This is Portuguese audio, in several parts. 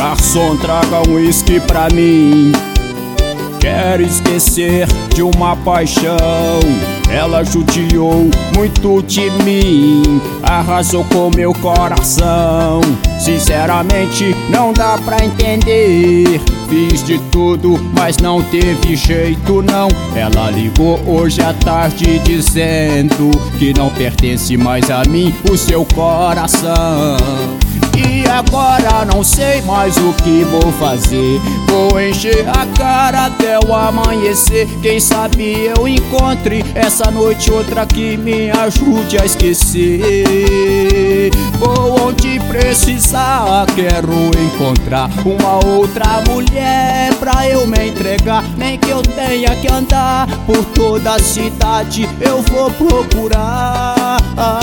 Garçom, traga um uísque pra mim. Quero esquecer de uma paixão. Ela judiou muito de mim, arrasou com meu coração. Sinceramente não dá pra entender. Fiz de tudo, mas não teve jeito não. Ela ligou hoje à tarde dizendo que não pertence mais a mim o seu coração. E agora não sei mais o que vou fazer. Vou encher a cara até o amanhecer. Quem sabe eu encontre essa noite outra que me ajude a esquecer. Vou onde precisar, quero encontrar uma outra mulher pra eu me entregar. Nem que eu tenha que andar por toda a cidade, eu vou procurar.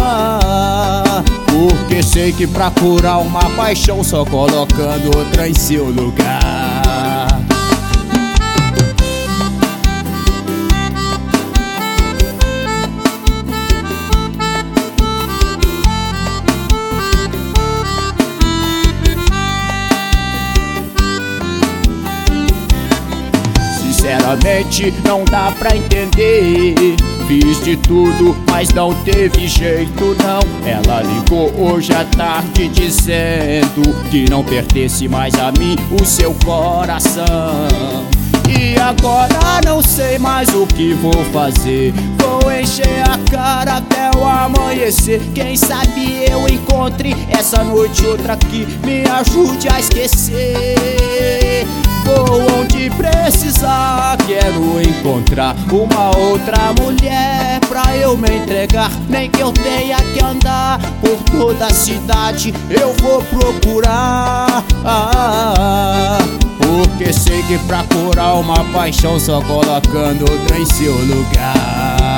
Porque sei que pra curar uma paixão só colocando outra em seu lugar. Sinceramente não dá pra entender. Fiz de tudo, mas não teve jeito não. Ela ligou hoje à tarde dizendo que não pertence mais a mim o seu coração. E agora não sei mais o que vou fazer. Vou encher a cara até o amanhecer. Quem sabe eu encontre essa noite outra que me ajude a esquecer. Vou onde precisar, quero encontrar uma outra mulher pra eu me entregar. Nem que eu tenha que andar por toda a cidade, eu vou procurar. Porque sei que pra curar uma paixão só colocando outra em seu lugar.